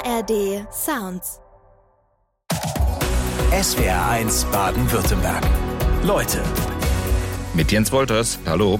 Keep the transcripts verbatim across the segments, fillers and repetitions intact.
R D Sounds. S W R eins Baden-Württemberg. Leute. Mit Jens Wolters. Hallo.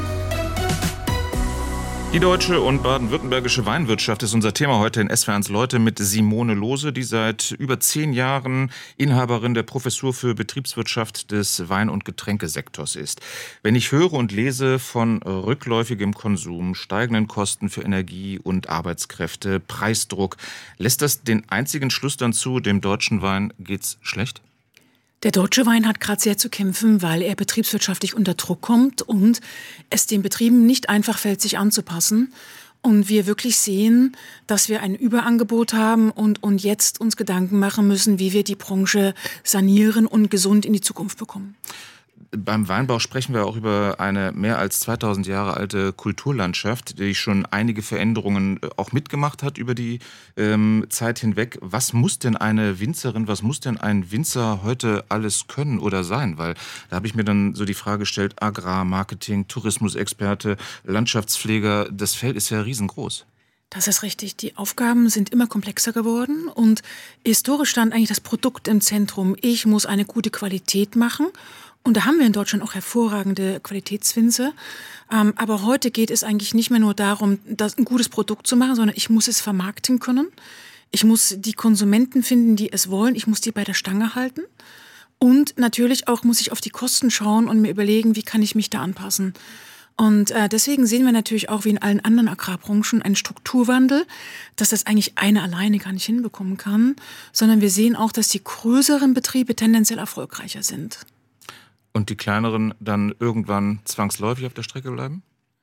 Die deutsche und baden-württembergische Weinwirtschaft ist unser Thema heute in S W R eins Leute mit Simone Lohse, die seit über zehn Jahren Inhaberin der Professur für Betriebswirtschaft des Wein- und Getränkesektors ist. Wenn ich höre und lese von rückläufigem Konsum, steigenden Kosten für Energie und Arbeitskräfte, Preisdruck, lässt das den einzigen Schluss dann zu, dem deutschen Wein geht's schlecht? Der deutsche Wein hat gerade sehr zu kämpfen, weil er betriebswirtschaftlich unter Druck kommt und es den Betrieben nicht einfach fällt, sich anzupassen. Und wir wirklich sehen, dass wir ein Überangebot haben und, und jetzt uns Gedanken machen müssen, wie wir die Branche sanieren und gesund in die Zukunft bekommen. Beim Weinbau sprechen wir auch über eine mehr als zweitausend Jahre alte Kulturlandschaft, die schon einige Veränderungen auch mitgemacht hat über die ähm, Zeit hinweg. Was muss denn eine Winzerin, was muss denn ein Winzer heute alles können oder sein? Weil da habe ich mir dann so die Frage gestellt, Agrar, Marketing, Tourismusexperte, Landschaftspfleger, das Feld ist ja riesengroß. Das ist richtig. Die Aufgaben sind immer komplexer geworden und historisch stand eigentlich das Produkt im Zentrum. Ich muss eine gute Qualität machen. Und da haben wir in Deutschland auch hervorragende Qualitätswinzer. Ähm, aber heute geht es eigentlich nicht mehr nur darum, das ein gutes Produkt zu machen, sondern ich muss es vermarkten können. Ich muss die Konsumenten finden, die es wollen. Ich muss die bei der Stange halten. Und natürlich auch muss ich auf die Kosten schauen und mir überlegen, wie kann ich mich da anpassen. Und äh, deswegen sehen wir natürlich auch wie in allen anderen Agrarbranchen einen Strukturwandel, dass das eigentlich eine alleine gar nicht hinbekommen kann, sondern wir sehen auch, dass die größeren Betriebe tendenziell erfolgreicher sind. Und die kleineren dann irgendwann zwangsläufig auf der Strecke bleiben?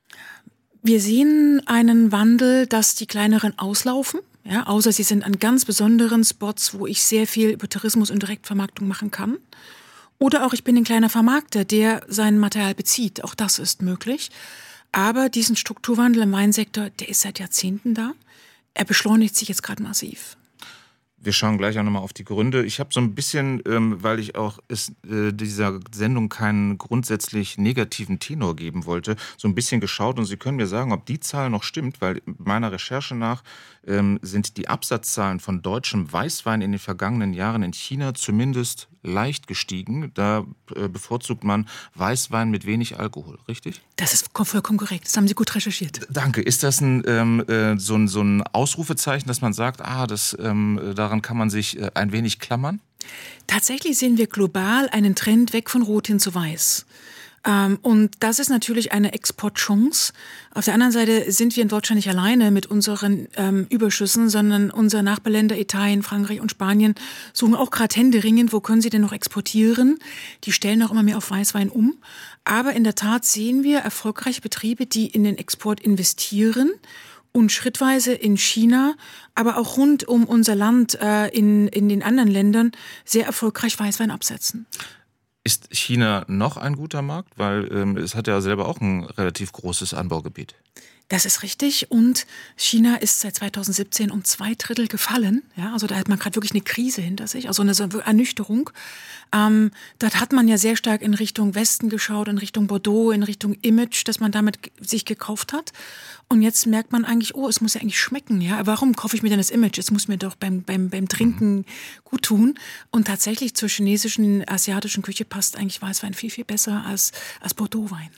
Wir sehen einen Wandel, dass die kleineren auslaufen. Ja, außer sie sind an ganz besonderen Spots, wo ich sehr viel über Tourismus und Direktvermarktung machen kann. Oder auch ich bin ein kleiner Vermarkter, der sein Material bezieht. Auch das ist möglich. Aber diesen Strukturwandel im Weinsektor, der ist seit Jahrzehnten da. Er beschleunigt sich jetzt gerade massiv. Wir schauen gleich auch nochmal auf die Gründe. Ich habe so ein bisschen, ähm, weil ich auch es, äh, dieser Sendung keinen grundsätzlich negativen Tenor geben wollte, so ein bisschen geschaut. Und Sie können mir sagen, ob die Zahl noch stimmt, weil meiner Recherche nach ähm, sind die Absatzzahlen von deutschem Weißwein in den vergangenen Jahren in China zumindest leicht gestiegen. Da äh, bevorzugt man Weißwein mit wenig Alkohol, richtig? Das ist vollkommen korrekt. Das haben Sie gut recherchiert. Danke. Ist das ein, ähm, äh, so, ein, so ein Ausrufezeichen, dass man sagt, ah, das, ähm, daran kann man sich äh, ein wenig klammern? Tatsächlich sehen wir global einen Trend weg von Rot hin zu Weiß. Ähm, und das ist natürlich eine Exportchance. Auf der anderen Seite sind wir in Deutschland nicht alleine mit unseren ähm, Überschüssen, sondern unsere Nachbarländer Italien, Frankreich und Spanien suchen auch gerade händeringend, wo können sie denn noch exportieren. Die stellen auch immer mehr auf Weißwein um. Aber in der Tat sehen wir erfolgreiche Betriebe, die in den Export investieren und schrittweise in China, aber auch rund um unser Land äh, in, in den anderen Ländern sehr erfolgreich Weißwein absetzen. Ist China noch ein guter Markt? Weil ähm, es hat ja selber auch ein relativ großes Anbaugebiet. Das ist richtig und China ist seit zweitausendsiebzehn um zwei Drittel gefallen. Ja, also da hat man gerade wirklich eine Krise hinter sich, also eine Ernüchterung. Ähm, dort hat man ja sehr stark in Richtung Westen geschaut, in Richtung Bordeaux, in Richtung Image, das man damit sich gekauft hat. Und jetzt merkt man eigentlich, oh, es muss ja eigentlich schmecken. Ja, warum kaufe ich mir denn das Image? Es muss mir doch beim, beim, beim Trinken gut tun. Und tatsächlich zur chinesischen, asiatischen Küche passt eigentlich Weißwein viel, viel besser als, als Bordeaux-Wein.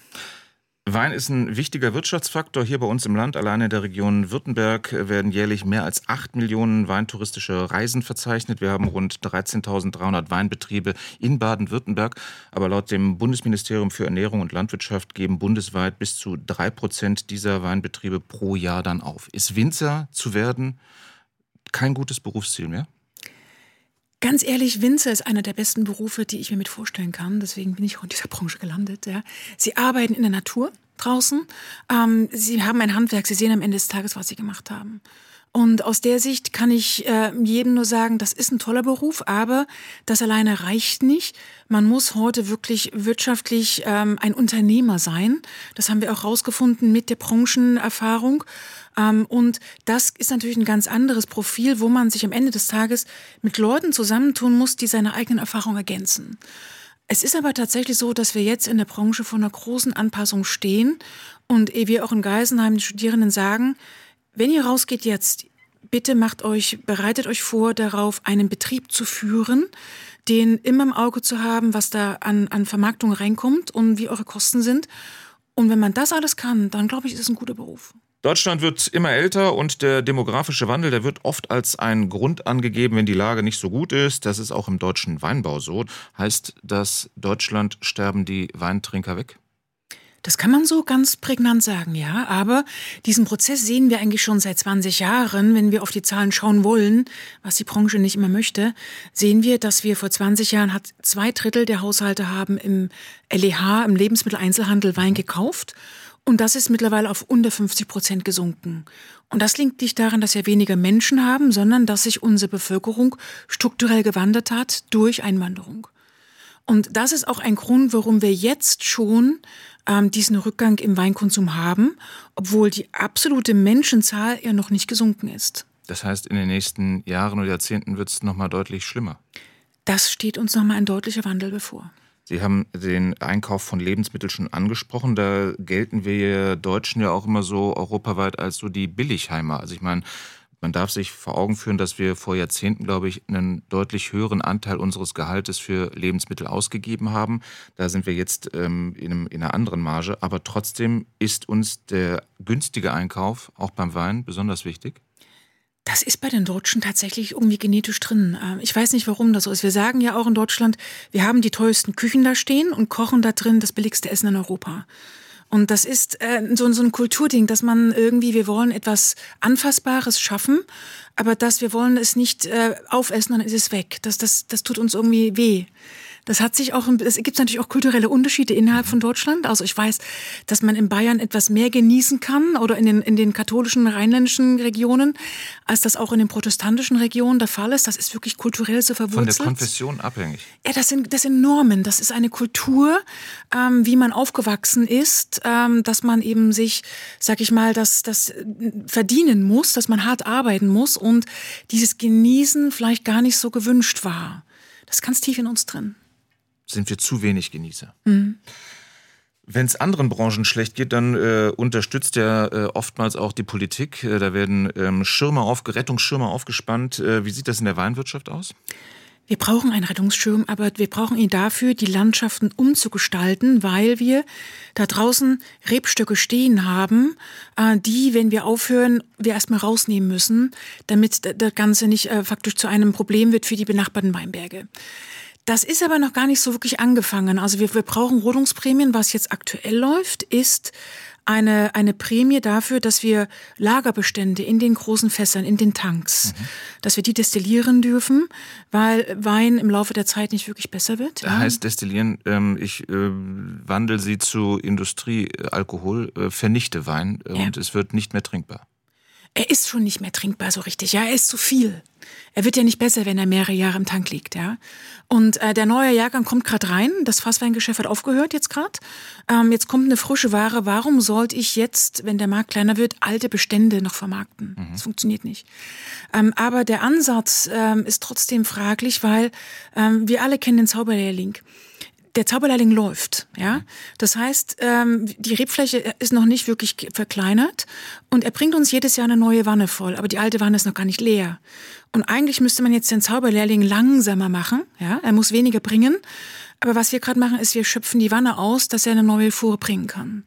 Wein ist ein wichtiger Wirtschaftsfaktor hier bei uns im Land. Alleine in der Region Württemberg werden jährlich mehr als acht Millionen weintouristische Reisen verzeichnet. Wir haben rund dreizehntausenddreihundert Weinbetriebe in Baden-Württemberg. Aber laut dem Bundesministerium für Ernährung und Landwirtschaft geben bundesweit bis zu drei Prozent dieser Weinbetriebe pro Jahr dann auf. Ist Winzer zu werden kein gutes Berufsziel mehr? Ganz ehrlich, Winzer ist einer der besten Berufe, die ich mir mit vorstellen kann. Deswegen bin ich auch in dieser Branche gelandet. Ja. Sie arbeiten in der Natur draußen. Ähm, sie haben ein Handwerk. Sie sehen am Ende des Tages, was sie gemacht haben. Und aus der Sicht kann ich äh, jedem nur sagen, das ist ein toller Beruf, aber das alleine reicht nicht. Man muss heute wirklich wirtschaftlich ähm, ein Unternehmer sein. Das haben wir auch rausgefunden mit der Branchenerfahrung. Ähm, und das ist natürlich ein ganz anderes Profil, wo man sich am Ende des Tages mit Leuten zusammentun muss, die seine eigenen Erfahrungen ergänzen. Es ist aber tatsächlich so, dass wir jetzt in der Branche vor einer großen Anpassung stehen und wir auch in Geisenheim den Studierenden sagen, wenn ihr rausgeht jetzt, bitte macht euch, bereitet euch vor, darauf einen Betrieb zu führen, den immer im Auge zu haben, was da an, an Vermarktung reinkommt und wie eure Kosten sind. Und wenn man das alles kann, dann glaube ich, ist es ein guter Beruf. Deutschland wird immer älter und der demografische Wandel, der wird oft als ein Grund angegeben, wenn die Lage nicht so gut ist. Das ist auch im deutschen Weinbau so. Heißt das, Deutschland sterben die Weintrinker weg? Das kann man so ganz prägnant sagen, ja. Aber diesen Prozess sehen wir eigentlich schon seit zwanzig Jahren. Wenn wir auf die Zahlen schauen wollen, was die Branche nicht immer möchte, sehen wir, dass wir vor zwanzig Jahren hat zwei Drittel der Haushalte haben im L E H, im Lebensmitteleinzelhandel, Wein gekauft. Und das ist mittlerweile auf unter fünfzig Prozent gesunken. Und das liegt nicht daran, dass wir weniger Menschen haben, sondern dass sich unsere Bevölkerung strukturell gewandert hat durch Einwanderung. Und das ist auch ein Grund, warum wir jetzt schon ähm, diesen Rückgang im Weinkonsum haben, obwohl die absolute Menschenzahl ja noch nicht gesunken ist. Das heißt, in den nächsten Jahren oder Jahrzehnten wird es nochmal deutlich schlimmer. Das steht uns nochmal ein deutlicher Wandel bevor. Sie haben den Einkauf von Lebensmitteln schon angesprochen. Da gelten wir Deutschen ja auch immer so europaweit als so die Billigheimer. Also ich meine, man darf sich vor Augen führen, dass wir vor Jahrzehnten, glaube ich, einen deutlich höheren Anteil unseres Gehaltes für Lebensmittel ausgegeben haben. Da sind wir jetzt ähm, in, einem, in einer anderen Marge. Aber trotzdem ist uns der günstige Einkauf auch beim Wein besonders wichtig. Das ist bei den Deutschen tatsächlich irgendwie genetisch drin. Ich weiß nicht, warum das so ist. Wir sagen ja auch in Deutschland, wir haben die teuersten Küchen da stehen und kochen da drin das billigste Essen in Europa. Und das ist äh, so, so ein Kulturding, dass man irgendwie, wir wollen etwas Anfassbares schaffen, aber dass wir wollen es nicht äh, aufessen, dann ist es weg. Das, das, das tut uns irgendwie weh. Das hat sich auch, es gibt natürlich auch kulturelle Unterschiede innerhalb von Deutschland. Also ich weiß, dass man in Bayern etwas mehr genießen kann oder in den, in den katholischen, rheinländischen Regionen, als das auch in den protestantischen Regionen der Fall ist. Das ist wirklich kulturell so verwurzelt. Von der Konfession abhängig? Ja, das sind, das sind Normen. Das ist eine Kultur, ähm, wie man aufgewachsen ist, ähm, dass man eben sich, sag ich mal, das, das verdienen muss, dass man hart arbeiten muss und dieses Genießen vielleicht gar nicht so gewünscht war. Das ist ganz tief in uns drin. Sind wir zu wenig Genießer. Mhm. Wenn es anderen Branchen schlecht geht, dann äh, unterstützt ja äh, oftmals auch die Politik. Äh, da werden ähm, Schirme auf, Rettungsschirme aufgespannt. Äh, wie sieht das in der Weinwirtschaft aus? Wir brauchen einen Rettungsschirm, aber wir brauchen ihn dafür, die Landschaften umzugestalten, weil wir da draußen Rebstöcke stehen haben, äh, die, wenn wir aufhören, wir erstmal rausnehmen müssen, damit das Ganze nicht äh, faktisch zu einem Problem wird für die benachbarten Weinberge. Das ist aber noch gar nicht so wirklich angefangen. Also wir, wir brauchen Rodungsprämien. Was jetzt aktuell läuft, ist eine, eine Prämie dafür, dass wir Lagerbestände in den großen Fässern, in den Tanks, mhm. dass wir die destillieren dürfen, weil Wein im Laufe der Zeit nicht wirklich besser wird. Ja. Heißt destillieren, ähm, ich äh, wandle sie zu Industriealkohol, äh, vernichte Wein äh, ja. und es wird nicht mehr trinkbar. Er ist schon nicht mehr trinkbar so richtig, ja, er ist zu viel. Er wird ja nicht besser, wenn er mehrere Jahre im Tank liegt, ja. Und äh, der neue Jahrgang kommt gerade rein, das Fassweingeschäft hat aufgehört jetzt gerade. Ähm, jetzt kommt eine frische Ware. Warum sollte ich jetzt, wenn der Markt kleiner wird, alte Bestände noch vermarkten? Mhm. Das funktioniert nicht. Ähm, aber der Ansatz ähm, ist trotzdem fraglich, weil ähm, wir alle kennen den Zauberlehrling. Der Zauberlehrling läuft, ja. Das heißt, ähm, die Rebfläche ist noch nicht wirklich verkleinert und er bringt uns jedes Jahr eine neue Wanne voll, aber die alte Wanne ist noch gar nicht leer. Und eigentlich müsste man jetzt den Zauberlehrling langsamer machen, ja. Er muss weniger bringen, aber was wir gerade machen, ist, wir schöpfen die Wanne aus, dass er eine neue Fuhre bringen kann.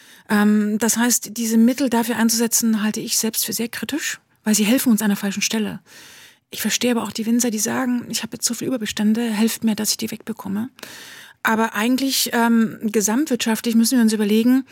Ähm, das heißt, diese Mittel dafür einzusetzen, halte ich selbst für sehr kritisch, weil sie helfen uns an der falschen Stelle. Ich verstehe aber auch die Winzer, die sagen, ich habe jetzt so viel Überbestände, helft mir, dass ich die wegbekomme. Aber eigentlich ähm, gesamtwirtschaftlich müssen wir uns überlegen,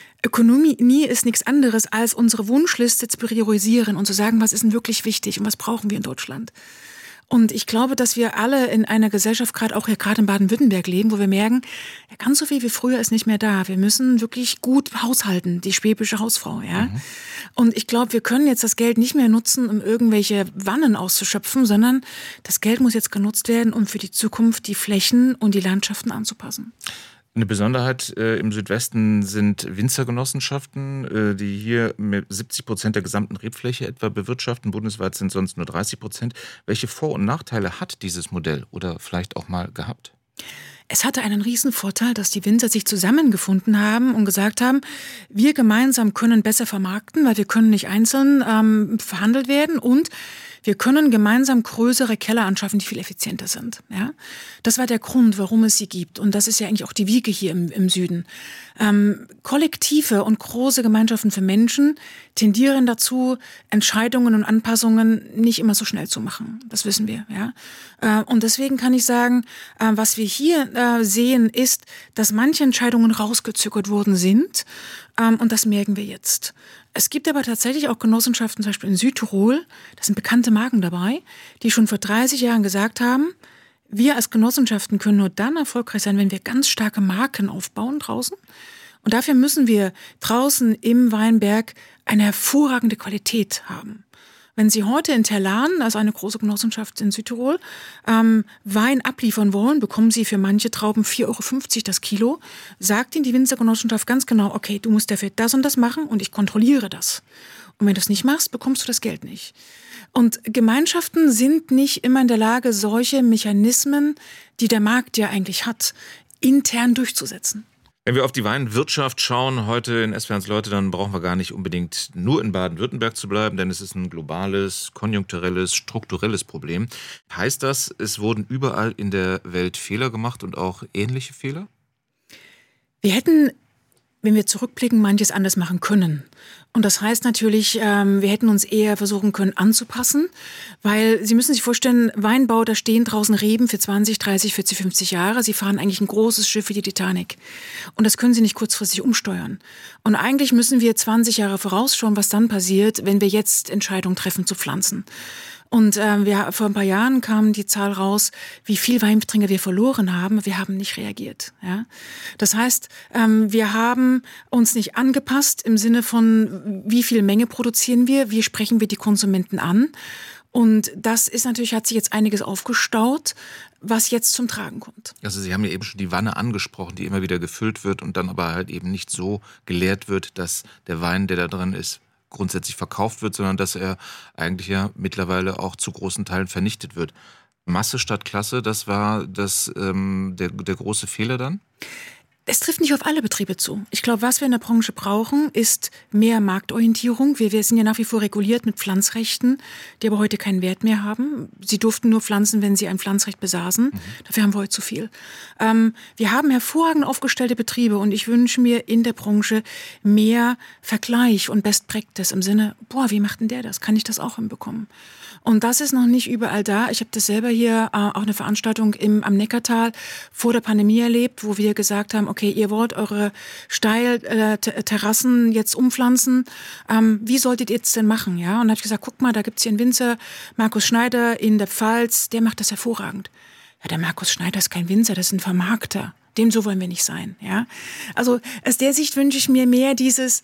Ökonomie ist nichts anderes, als unsere Wunschliste zu priorisieren und zu sagen, was ist denn wirklich wichtig und was brauchen wir in Deutschland. Und ich glaube, dass wir alle in einer Gesellschaft, gerade auch hier gerade in Baden-Württemberg leben, wo wir merken, ja, ganz so viel wie früher ist nicht mehr da. Wir müssen wirklich gut haushalten, die schwäbische Hausfrau, ja. Mhm. Und ich glaube, wir können jetzt das Geld nicht mehr nutzen, um irgendwelche Wannen auszuschöpfen, sondern das Geld muss jetzt genutzt werden, um für die Zukunft die Flächen und die Landschaften anzupassen. Eine Besonderheit äh, im Südwesten sind Winzergenossenschaften, äh, die hier mit siebzig Prozent der gesamten Rebfläche etwa bewirtschaften. Bundesweit sind sonst nur dreißig Prozent. Welche Vor- und Nachteile hat dieses Modell oder vielleicht auch mal gehabt? Es hatte einen riesen Vorteil, dass die Winzer sich zusammengefunden haben und gesagt haben, wir gemeinsam können besser vermarkten, weil wir können nicht einzeln ähm, verhandelt werden und wir können gemeinsam größere Keller anschaffen, die viel effizienter sind. Ja? Das war der Grund, warum es sie gibt. Und das ist ja eigentlich auch die Wiege hier im, im Süden. Ähm, kollektive und große Gemeinschaften für Menschen tendieren dazu, Entscheidungen und Anpassungen nicht immer so schnell zu machen. Das wissen wir. Ja? Äh, und deswegen kann ich sagen, äh, was wir hier äh, sehen, ist, dass manche Entscheidungen rausgezögert worden sind. Ähm, und das merken wir jetzt. Es gibt aber tatsächlich auch Genossenschaften, zum Beispiel in Südtirol, da sind bekannte Marken dabei, die schon vor dreißig Jahren gesagt haben, wir als Genossenschaften können nur dann erfolgreich sein, wenn wir ganz starke Marken aufbauen draußen. Und dafür müssen wir draußen im Weinberg eine hervorragende Qualität haben. Wenn Sie heute in Terlan, also eine große Genossenschaft in Südtirol, ähm, Wein abliefern wollen, bekommen Sie für manche Trauben vier Euro fünfzig das Kilo. Sagt Ihnen die Winzergenossenschaft ganz genau, okay, du musst dafür das und das machen und ich kontrolliere das. Und wenn du es nicht machst, bekommst du das Geld nicht. Und Gemeinschaften sind nicht immer in der Lage, solche Mechanismen, die der Markt ja eigentlich hat, intern durchzusetzen. Wenn wir auf die Weinwirtschaft schauen, heute in S W R eins Leute, dann brauchen wir gar nicht unbedingt nur in Baden-Württemberg zu bleiben, denn es ist ein globales, konjunkturelles, strukturelles Problem. Heißt das, es wurden überall in der Welt Fehler gemacht und auch ähnliche Fehler? Wir hätten, wenn wir zurückblicken, manches anders machen können. Und das heißt natürlich, wir hätten uns eher versuchen können anzupassen, weil Sie müssen sich vorstellen, Weinbau, da stehen draußen Reben für zwanzig, dreißig, vierzig, fünfzig Jahre. Sie fahren eigentlich ein großes Schiff wie die Titanic. Und das können Sie nicht kurzfristig umsteuern. Und eigentlich müssen wir zwanzig Jahre vorausschauen, was dann passiert, wenn wir jetzt Entscheidungen treffen zu pflanzen. Und äh, wir, vor ein paar Jahren kam die Zahl raus, wie viel Weintrinker wir verloren haben. Wir haben nicht reagiert. Ja? Das heißt, ähm, wir haben uns nicht angepasst im Sinne von, wie viel Menge produzieren wir, wie sprechen wir die Konsumenten an. Und das ist natürlich, hat sich jetzt einiges aufgestaut, was jetzt zum Tragen kommt. Also Sie haben ja eben schon die Wanne angesprochen, die immer wieder gefüllt wird und dann aber halt eben nicht so geleert wird, dass der Wein, der da drin ist, grundsätzlich verkauft wird, sondern dass er eigentlich ja mittlerweile auch zu großen Teilen vernichtet wird. Masse statt Klasse, das war das, ähm, der, der große Fehler dann? Es trifft nicht auf alle Betriebe zu. Ich glaube, was wir in der Branche brauchen, ist mehr Marktorientierung. Wir, wir sind ja nach wie vor reguliert mit Pflanzrechten, die aber heute keinen Wert mehr haben. Sie durften nur pflanzen, wenn sie ein Pflanzrecht besaßen. Mhm. Dafür haben wir heute zu viel. Ähm, wir haben hervorragend aufgestellte Betriebe und ich wünsche mir in der Branche mehr Vergleich und Best Practice im Sinne, boah, wie macht denn der das? Kann ich das auch hinbekommen? Und das ist noch nicht überall da. Ich habe das selber hier äh, auch eine Veranstaltung im, am Neckartal vor der Pandemie erlebt, wo wir gesagt haben, okay, ihr wollt eure Steilterrassen jetzt umpflanzen. Ähm, wie solltet ihr jetzt denn machen? Ja? Und da habe ich gesagt, guck mal, da gibt's hier einen Winzer, Markus Schneider in der Pfalz, der macht das hervorragend. Ja, der Markus Schneider ist kein Winzer, das ist ein Vermarkter. Dem so wollen wir nicht sein. Ja? Also aus der Sicht wünsche ich mir mehr dieses...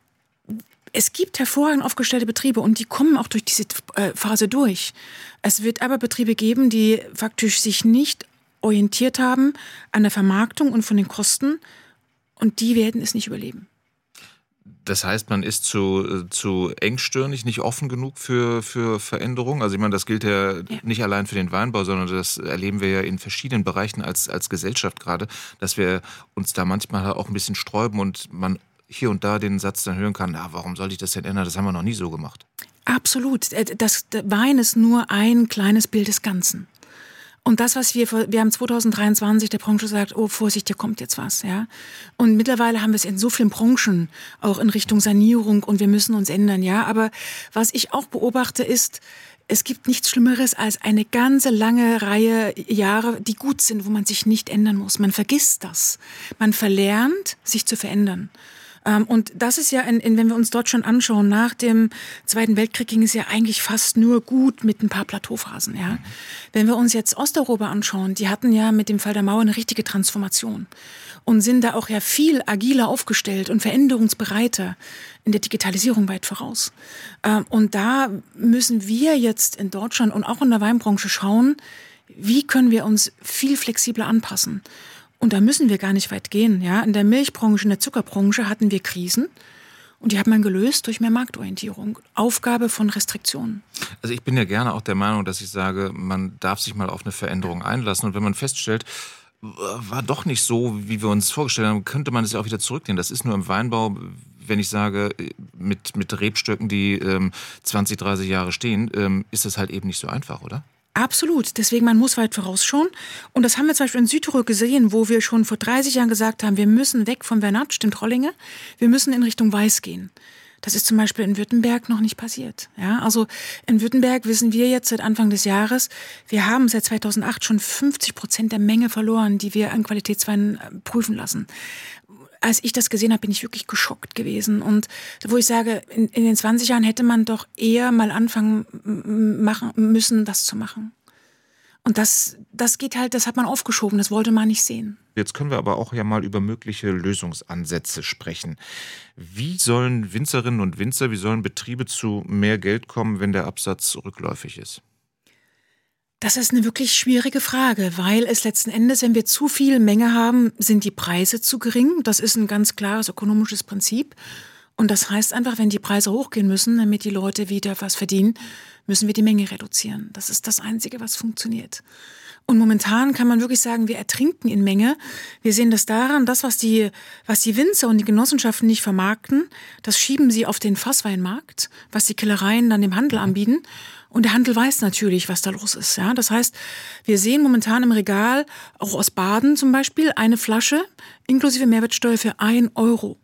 Es gibt hervorragend aufgestellte Betriebe und die kommen auch durch diese Phase durch. Es wird aber Betriebe geben, die faktisch sich nicht orientiert haben an der Vermarktung und von den Kosten und die werden es nicht überleben. Das heißt, man ist zu, zu engstirnig, nicht offen genug für, für Veränderungen? Also ich meine, das gilt ja, ja nicht allein für den Weinbau, sondern das erleben wir ja in verschiedenen Bereichen als, als Gesellschaft gerade, dass wir uns da manchmal auch ein bisschen sträuben und man hier und da den Satz dann hören kann, na, warum soll ich das denn ändern? Das haben wir noch nie so gemacht. Absolut. Das, der Wein ist nur ein kleines Bild des Ganzen. Und das, was wir, wir haben zwanzig dreiundzwanzig der Branche gesagt, oh Vorsicht, hier kommt jetzt was. Ja. Und mittlerweile haben wir es in so vielen Branchen, auch in Richtung Sanierung und wir müssen uns ändern. Ja. Aber was ich auch beobachte ist, es gibt nichts Schlimmeres als eine ganze lange Reihe Jahre, die gut sind, wo man sich nicht ändern muss. Man vergisst das. Man verlernt, sich zu verändern. Und das ist ja, in, in, wenn wir uns Deutschland anschauen, nach dem Zweiten Weltkrieg ging es ja eigentlich fast nur gut mit ein paar Plateauphasen. Ja. Mhm. Wenn wir uns jetzt Osteuropa anschauen, die hatten ja mit dem Fall der Mauer eine richtige Transformation und sind da auch ja viel agiler aufgestellt und veränderungsbereiter in der Digitalisierung weit voraus. Und da müssen wir jetzt in Deutschland und auch in der Weinbranche schauen, wie können wir uns viel flexibler anpassen. Und da müssen wir gar nicht weit gehen. Ja? In der Milchbranche, in der Zuckerbranche hatten wir Krisen und die hat man gelöst durch mehr Marktorientierung. Aufgabe von Restriktionen. Also ich bin ja gerne auch der Meinung, dass ich sage, man darf sich mal auf eine Veränderung einlassen. Und wenn man feststellt, war doch nicht so, wie wir uns vorgestellt haben, könnte man es ja auch wieder zurücknehmen. Das ist nur im Weinbau, wenn ich sage, mit, mit Rebstöcken, die ähm, zwanzig, dreißig Jahre stehen, ähm, ist das halt eben nicht so einfach, oder? Absolut. Deswegen, man muss weit vorausschauen. Und das haben wir zum Beispiel in Südtirol gesehen, wo wir schon vor dreißig Jahren gesagt haben, wir müssen weg vom Vernat, stimmt Rollinge, wir müssen in Richtung Weiß gehen. Das ist zum Beispiel in Württemberg noch nicht passiert. Ja, also in Württemberg wissen wir jetzt seit Anfang des Jahres, wir haben seit zweitausendacht schon fünfzig Prozent der Menge verloren, die wir an Qualitätsweinen prüfen lassen. Als ich das gesehen habe, bin ich wirklich geschockt gewesen. Und wo ich sage, in, in den zwanzig Jahren hätte man doch eher mal anfangen machen müssen, das zu machen. Und das, das geht halt, das hat man aufgeschoben, das wollte man nicht sehen. Jetzt können wir aber auch ja mal über mögliche Lösungsansätze sprechen. Wie sollen Winzerinnen und Winzer, wie sollen Betriebe zu mehr Geld kommen, wenn der Absatz rückläufig ist? Das ist eine wirklich schwierige Frage, weil es letzten Endes, wenn wir zu viel Menge haben, sind die Preise zu gering. Das ist ein ganz klares ökonomisches Prinzip. Und das heißt einfach, wenn die Preise hochgehen müssen, damit die Leute wieder was verdienen, müssen wir die Menge reduzieren. Das ist das Einzige, was funktioniert. Und momentan kann man wirklich sagen, wir ertrinken in Menge. Wir sehen das daran, das, was die, was die Winzer und die Genossenschaften nicht vermarkten, das schieben sie auf den Fassweinmarkt, was die Kellereien dann dem Handel anbieten. Und der Handel weiß natürlich, was da los ist. Ja, das heißt, wir sehen momentan im Regal, auch aus Baden zum Beispiel, eine Flasche inklusive Mehrwertsteuer für ein Euro.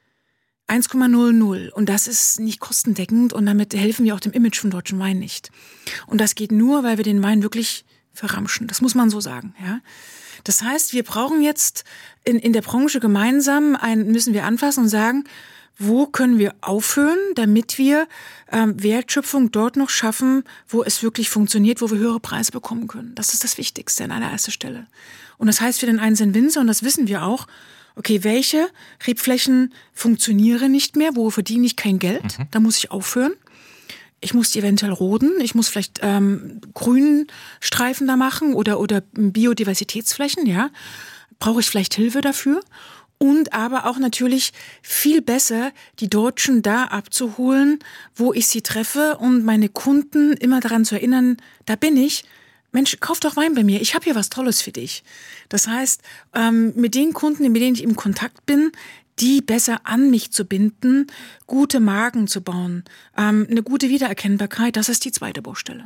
eins Komma null null. Und das ist nicht kostendeckend und damit helfen wir auch dem Image von deutschen Wein nicht. Und das geht nur, weil wir den Wein wirklich verramschen. Das muss man so sagen. Ja. Das heißt, wir brauchen jetzt in, in der Branche gemeinsam, ein, müssen wir anfassen und sagen, wo können wir aufhören, damit wir ähm, Wertschöpfung dort noch schaffen, wo es wirklich funktioniert, wo wir höhere Preise bekommen können. Das ist das Wichtigste an allererster Stelle. Und das heißt für den einzelnen Winzer, und das wissen wir auch, okay, welche Rebflächen funktionieren nicht mehr, wo verdiene ich kein Geld, mhm. da muss ich aufhören. Ich muss die eventuell roden, ich muss vielleicht ähm, Grünstreifen da machen oder, oder Biodiversitätsflächen, ja. Brauche ich vielleicht Hilfe dafür? Und aber auch natürlich viel besser, die Deutschen da abzuholen, wo ich sie treffe und meine Kunden immer daran zu erinnern, da bin ich, Mensch, kauf doch Wein bei mir, ich habe hier was Tolles für dich. Das heißt, ähm, mit den Kunden, mit denen ich im Kontakt bin, die besser an mich zu binden, gute Marken zu bauen, ähm, eine gute Wiedererkennbarkeit, das ist die zweite Baustelle.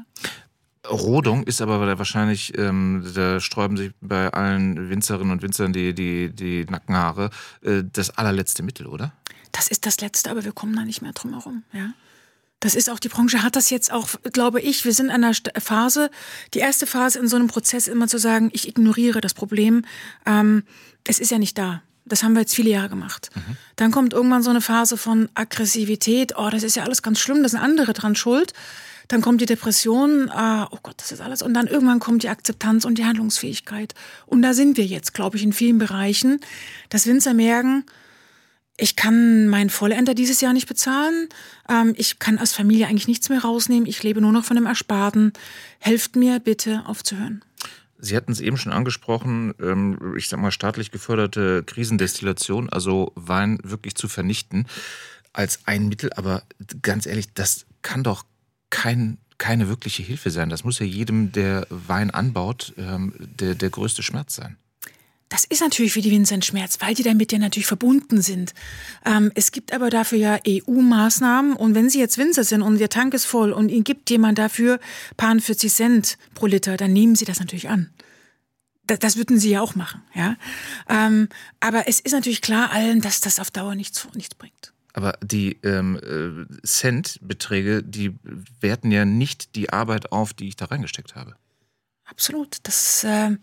Rodung ist aber wahrscheinlich, ähm, da sträuben sich bei allen Winzerinnen und Winzern die, die, die Nackenhaare, äh, das allerletzte Mittel, oder? Das ist das Letzte, aber wir kommen da nicht mehr drum herum, ja. Das ist auch, die Branche hat das jetzt auch, glaube ich, wir sind in einer Phase, die erste Phase in so einem Prozess immer zu sagen, ich ignoriere das Problem, ähm, es ist ja nicht da. Das haben wir jetzt viele Jahre gemacht. Mhm. Dann kommt irgendwann so eine Phase von Aggressivität, oh, das ist ja alles ganz schlimm, da sind andere dran schuld. Dann kommt die Depression, ah, oh Gott, das ist alles. Und dann irgendwann kommt die Akzeptanz und die Handlungsfähigkeit. Und da sind wir jetzt, glaube ich, in vielen Bereichen, dass Winzer merken, ich kann meinen Vollender dieses Jahr nicht bezahlen. Ähm, ich kann als Familie eigentlich nichts mehr rausnehmen. Ich lebe nur noch von dem Ersparten. Helft mir bitte aufzuhören. Sie hatten es eben schon angesprochen, ähm, ich sag mal staatlich geförderte Krisendestillation, also Wein wirklich zu vernichten als ein Mittel. Aber ganz ehrlich, das kann doch kein, keine wirkliche Hilfe sein. Das muss ja jedem, der Wein anbaut, ähm, der, der größte Schmerz sein. Das ist natürlich für die Winzer ein Schmerz, weil die damit ja natürlich verbunden sind. Ähm, es gibt aber dafür ja E U-Maßnahmen und wenn Sie jetzt Winzer sind und Ihr Tank ist voll und Ihnen gibt jemand dafür paar vierzig Cent pro Liter, dann nehmen Sie das natürlich an. Das, das würden Sie ja auch machen, ja. Ähm, aber es ist natürlich klar allen, dass das auf Dauer nichts, nichts bringt. Aber die ähm, Centbeträge, die werten ja nicht die Arbeit auf, die ich da reingesteckt habe. Absolut. Das äh,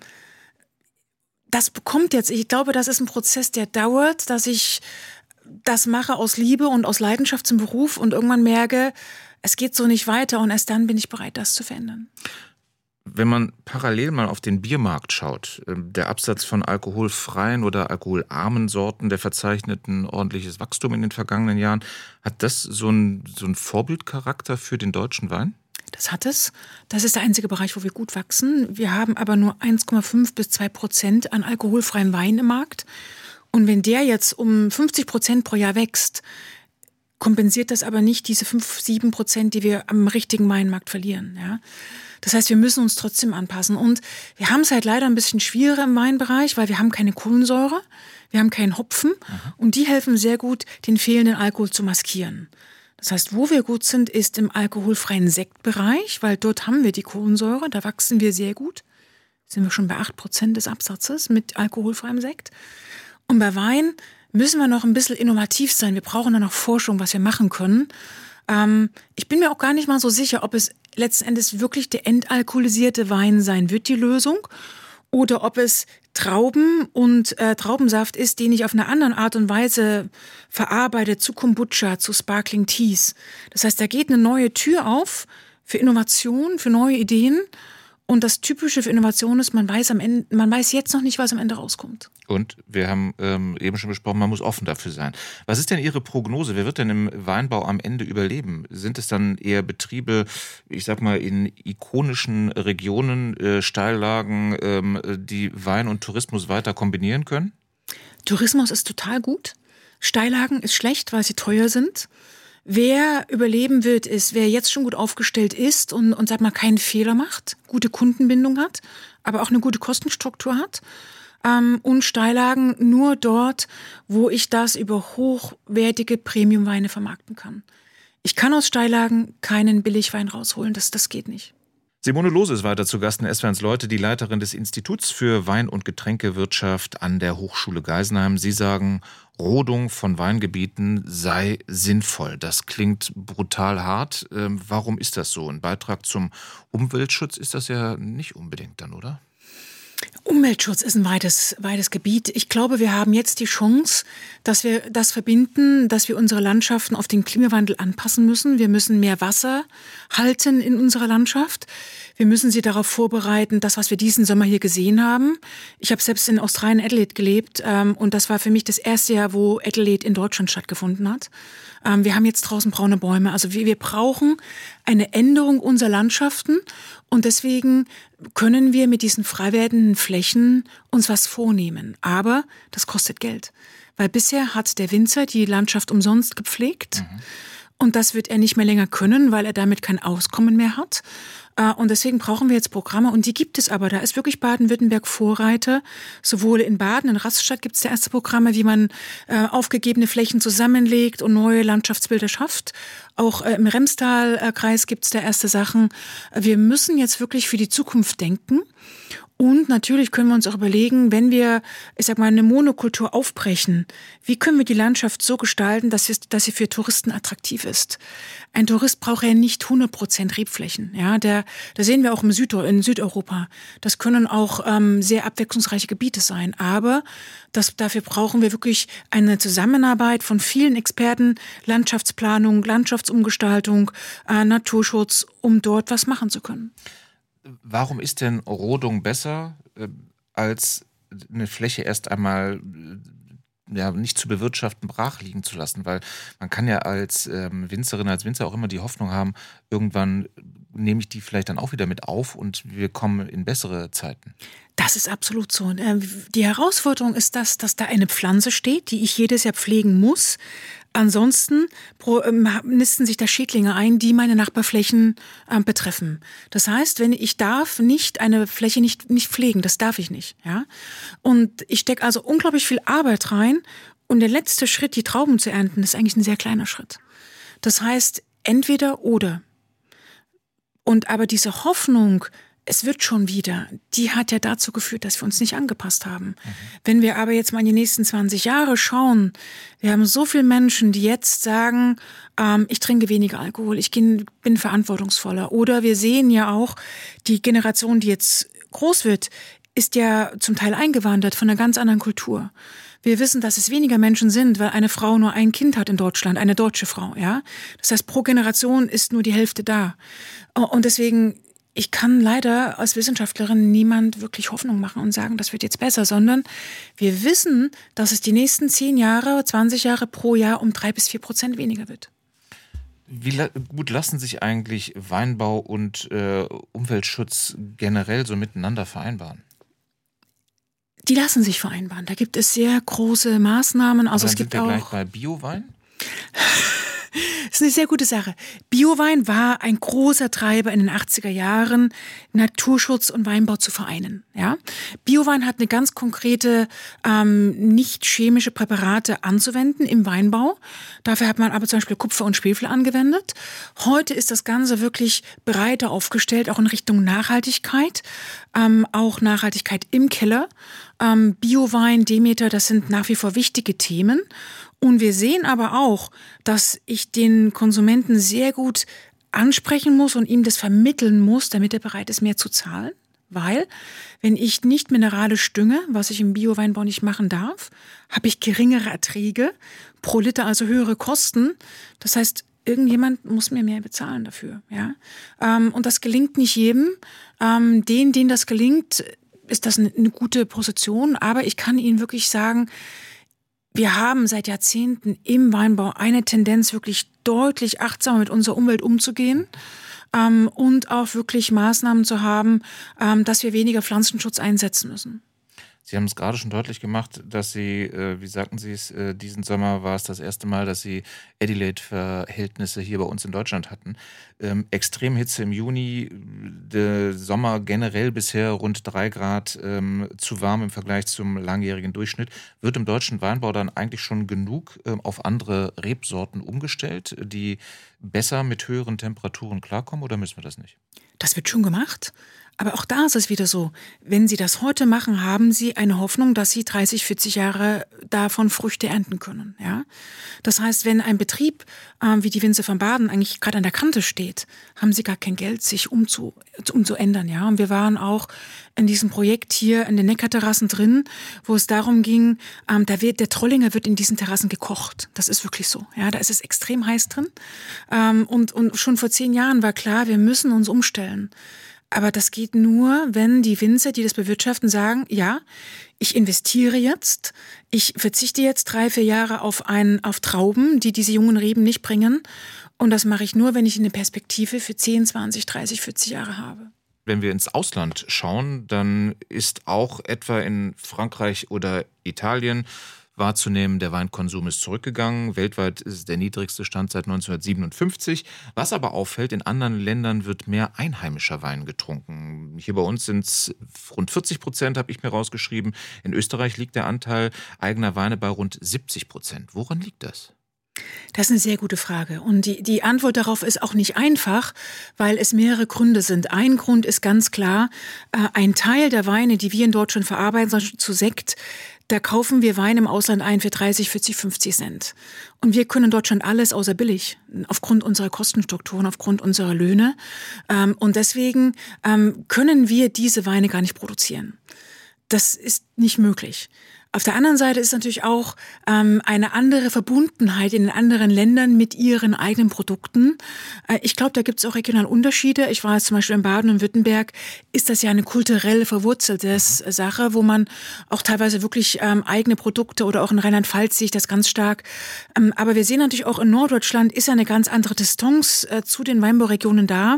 Das bekommt jetzt, ich glaube, das ist ein Prozess, der dauert, dass ich das mache aus Liebe und aus Leidenschaft zum Beruf und irgendwann merke, es geht so nicht weiter und erst dann bin ich bereit, das zu verändern. Wenn man parallel mal auf den Biermarkt schaut, der Absatz von alkoholfreien oder alkoholarmen Sorten, der verzeichnet ein ordentliches Wachstum in den vergangenen Jahren. Hat das so einen so einen Vorbildcharakter für den deutschen Wein? Das hat es. Das ist der einzige Bereich, wo wir gut wachsen. Wir haben aber nur eins Komma fünf bis zwei Prozent an alkoholfreiem Wein im Markt. Und wenn der jetzt um fünfzig Prozent pro Jahr wächst, kompensiert das aber nicht diese fünf, sieben Prozent, die wir am richtigen Weinmarkt verlieren. Ja? Das heißt, wir müssen uns trotzdem anpassen. Und wir haben es halt leider ein bisschen schwieriger im Weinbereich, weil wir haben keine Kohlensäure, wir haben keinen Hopfen. Mhm. Und die helfen sehr gut, den fehlenden Alkohol zu maskieren. Das heißt, wo wir gut sind, ist im alkoholfreien Sektbereich, weil dort haben wir die Kohlensäure, da wachsen wir sehr gut. Sind wir schon bei acht Prozent des Absatzes mit alkoholfreiem Sekt. Und bei Wein müssen wir noch ein bisschen innovativ sein. Wir brauchen da noch Forschung, was wir machen können. Ähm, ich bin mir auch gar nicht mal so sicher, ob es letzten Endes wirklich der entalkoholisierte Wein sein wird, die Lösung, oder ob es Trauben und äh, Traubensaft ist, den ich auf eine andere Art und Weise verarbeite zu Kombucha, zu Sparkling Teas. Das heißt, da geht eine neue Tür auf für Innovation, für neue Ideen. Und das Typische für Innovation ist, man weiß am Ende, man weiß jetzt noch nicht, was am Ende rauskommt. Und wir haben ähm, eben schon besprochen, man muss offen dafür sein. Was ist denn Ihre Prognose? Wer wird denn im Weinbau am Ende überleben? Sind es dann eher Betriebe, ich sag mal, in ikonischen Regionen, äh, Steillagen, ähm, die Wein und Tourismus weiter kombinieren können? Tourismus ist total gut. Steillagen ist schlecht, weil sie teuer sind. Wer überleben wird, ist, wer jetzt schon gut aufgestellt ist und, und sag mal, keinen Fehler macht, gute Kundenbindung hat, aber auch eine gute Kostenstruktur hat. Ähm, und Steillagen nur dort, wo ich das über hochwertige Premiumweine vermarkten kann. Ich kann aus Steillagen keinen Billigwein rausholen, das, das geht nicht. Simone Lohse ist weiter zu Gast in S W R eins Leute, die Leiterin des Instituts für Wein- und Getränkewirtschaft an der Hochschule Geisenheim. Sie sagen, Rodung von Weingebieten sei sinnvoll. Das klingt brutal hart. Ähm, warum ist das so? Ein Beitrag zum Umweltschutz ist das ja nicht unbedingt dann, oder? Umweltschutz ist ein weites, weites Gebiet. Ich glaube, wir haben jetzt die Chance, dass wir das verbinden, dass wir unsere Landschaften auf den Klimawandel anpassen müssen. Wir müssen mehr Wasser halten in unserer Landschaft. Wir müssen sie darauf vorbereiten, das, was wir diesen Sommer hier gesehen haben. Ich habe selbst in Australien, Adelaide, gelebt ähm, und das war für mich das erste Jahr, wo Adelaide in Deutschland stattgefunden hat. Ähm, wir haben jetzt draußen braune Bäume. Also wir, wir brauchen eine Änderung unserer Landschaften und deswegen können wir mit diesen frei werdenden Flächen uns was vornehmen. Aber das kostet Geld, weil bisher hat der Winzer die Landschaft umsonst gepflegt. Mhm. Und das wird er nicht mehr länger können, weil er damit kein Auskommen mehr hat. Und deswegen brauchen wir jetzt Programme und die gibt es aber. Da ist wirklich Baden-Württemberg Vorreiter. Sowohl in Baden, in Rastatt gibt es da erste Programme, wie man äh, aufgegebene Flächen zusammenlegt und neue Landschaftsbilder schafft. Auch äh, im Remstal-Kreis gibt es da erste Sachen. Wir müssen jetzt wirklich für die Zukunft denken. Und natürlich können wir uns auch überlegen, wenn wir, ich sag mal, eine Monokultur aufbrechen, wie können wir die Landschaft so gestalten, dass, wir, dass sie für Touristen attraktiv ist? Ein Tourist braucht ja nicht hundert Prozent Rebflächen. Ja, der, da sehen wir auch im Süd, in Südeuropa. Das können auch ähm, sehr abwechslungsreiche Gebiete sein. Aber das, dafür brauchen wir wirklich eine Zusammenarbeit von vielen Experten, Landschaftsplanung, Landschaftsumgestaltung, äh, Naturschutz, um dort was machen zu können. Warum ist denn Rodung besser, äh, als eine Fläche erst einmal äh, ja, nicht zu bewirtschaften, brach liegen zu lassen? Weil man kann ja als ähm, Winzerin, als Winzer auch immer die Hoffnung haben, irgendwann nehme ich die vielleicht dann auch wieder mit auf und wir kommen in bessere Zeiten. Das ist absolut so. Die Herausforderung ist, dass, dass da eine Pflanze steht, die ich jedes Jahr pflegen muss. Ansonsten nisten sich da Schädlinge ein, die meine Nachbarflächen äh, betreffen. Das heißt, wenn ich darf nicht eine Fläche nicht, nicht pflegen, das darf ich nicht. Ja? Und ich stecke also unglaublich viel Arbeit rein und der letzte Schritt, die Trauben zu ernten, ist eigentlich ein sehr kleiner Schritt. Das heißt, entweder oder. Und aber diese Hoffnung, es wird schon wieder, die hat ja dazu geführt, dass wir uns nicht angepasst haben. Mhm. Wenn wir aber jetzt mal in die nächsten zwanzig Jahre schauen, wir haben so viele Menschen, die jetzt sagen, ähm, ich trinke weniger Alkohol, ich bin verantwortungsvoller. Oder wir sehen ja auch, die Generation, die jetzt groß wird, ist ja zum Teil eingewandert von einer ganz anderen Kultur. Wir wissen, dass es weniger Menschen sind, weil eine Frau nur ein Kind hat in Deutschland, eine deutsche Frau, ja. Das heißt, pro Generation ist nur die Hälfte da. Und deswegen, ich kann leider als Wissenschaftlerin niemand wirklich Hoffnung machen und sagen, das wird jetzt besser, sondern wir wissen, dass es die nächsten zehn Jahre, zwanzig Jahre pro Jahr um drei bis vier Prozent weniger wird. Wie la- gut lassen sich eigentlich Weinbau und äh, Umweltschutz generell so miteinander vereinbaren? Die lassen sich vereinbaren. Da gibt es sehr große Maßnahmen. Also Aber es gibt sind wir auch gleich bei Biowein? Das ist eine sehr gute Sache. Biowein war ein großer Treiber in den achtziger Jahren, Naturschutz und Weinbau zu vereinen. Ja? Biowein hat eine ganz konkrete, ähm, nicht chemische Präparate anzuwenden im Weinbau. Dafür hat man aber zum Beispiel Kupfer und Schwefel angewendet. Heute ist das Ganze wirklich breiter aufgestellt, auch in Richtung Nachhaltigkeit, ähm, auch Nachhaltigkeit im Keller. Ähm, Biowein, Demeter, das sind nach wie vor wichtige Themen. Und wir sehen aber auch, dass ich den Konsumenten sehr gut ansprechen muss und ihm das vermitteln muss, damit er bereit ist, mehr zu zahlen. Weil, wenn ich nicht mineralisch dünge, was ich im Bioweinbau nicht machen darf, habe ich geringere Erträge, pro Liter also höhere Kosten. Das heißt, irgendjemand muss mir mehr bezahlen dafür. Ja? Ähm, und das gelingt nicht jedem. Ähm, denen, denen das gelingt, ist das eine, eine gute Position. Aber ich kann Ihnen wirklich sagen, wir haben seit Jahrzehnten im Weinbau eine Tendenz, wirklich deutlich achtsamer mit unserer Umwelt umzugehen ähm, und auch wirklich Maßnahmen zu haben, ähm, dass wir weniger Pflanzenschutz einsetzen müssen. Sie haben es gerade schon deutlich gemacht, dass Sie, äh, wie sagten Sie es, äh, diesen Sommer war es das erste Mal, dass Sie Adelaide-Verhältnisse hier bei uns in Deutschland hatten. Ähm, Extremhitze im Juni, der Sommer generell bisher rund drei Grad ähm, zu warm im Vergleich zum langjährigen Durchschnitt. Wird im deutschen Weinbau dann eigentlich schon genug ähm, auf andere Rebsorten umgestellt, die besser mit höheren Temperaturen klarkommen, oder müssen wir das nicht? Das wird schon gemacht. Aber auch da ist es wieder so, wenn Sie das heute machen, haben Sie eine Hoffnung, dass Sie dreißig, vierzig Jahre davon Früchte ernten können. Ja? Das heißt, wenn ein Betrieb äh, wie die Winzer von Baden eigentlich gerade an der Kante steht, haben Sie gar kein Geld, sich umzu, umzuändern. Ja? Und wir waren auch in diesem Projekt hier in den Neckarterrassen drin, wo es darum ging, ähm, da wird, der Trollinger wird in diesen Terrassen gekocht. Das ist wirklich so. Ja? Da ist es extrem heiß drin. Ähm, und, und schon vor zehn Jahren war klar, wir müssen uns umstellen. Aber das geht nur, wenn die Winzer, die das bewirtschaften, sagen, ja, ich investiere jetzt, ich verzichte jetzt drei, vier Jahre auf, ein, auf Trauben, die diese jungen Reben nicht bringen. Und das mache ich nur, wenn ich eine Perspektive für zehn, zwanzig, dreißig, vierzig Jahre habe. Wenn wir ins Ausland schauen, dann ist auch etwa in Frankreich oder Italien wahrzunehmen, der Weinkonsum ist zurückgegangen. Weltweit ist es der niedrigste Stand seit neunzehnhundertsiebenundfünfzig. Was aber auffällt, in anderen Ländern wird mehr einheimischer Wein getrunken. Hier bei uns sind es rund vierzig Prozent, habe ich mir rausgeschrieben. In Österreich liegt der Anteil eigener Weine bei rund siebzig Prozent. Woran liegt das? Das ist eine sehr gute Frage. Und die, die Antwort darauf ist auch nicht einfach, weil es mehrere Gründe sind. Ein Grund ist ganz klar, äh, ein Teil der Weine, die wir in Deutschland verarbeiten, zum Beispiel zu Sekt, da kaufen wir Wein im Ausland ein für dreißig, vierzig, fünfzig Cent. Und wir können in Deutschland alles außer billig, aufgrund unserer Kostenstrukturen, aufgrund unserer Löhne. Ähm, und deswegen ähm, können wir diese Weine gar nicht produzieren. Das ist nicht möglich. Auf der anderen Seite ist natürlich auch ähm, eine andere Verbundenheit in den anderen Ländern mit ihren eigenen Produkten. Äh, ich glaube, da gibt es auch regionale Unterschiede. Ich war jetzt zum Beispiel in Baden und Württemberg, ist das ja eine kulturell verwurzelte Sache, wo man auch teilweise wirklich ähm, eigene Produkte, oder auch in Rheinland-Pfalz sehe ich das ganz stark. Ähm, aber wir sehen natürlich auch in Norddeutschland ist ja eine ganz andere Distanz äh, zu den Weinbauregionen da,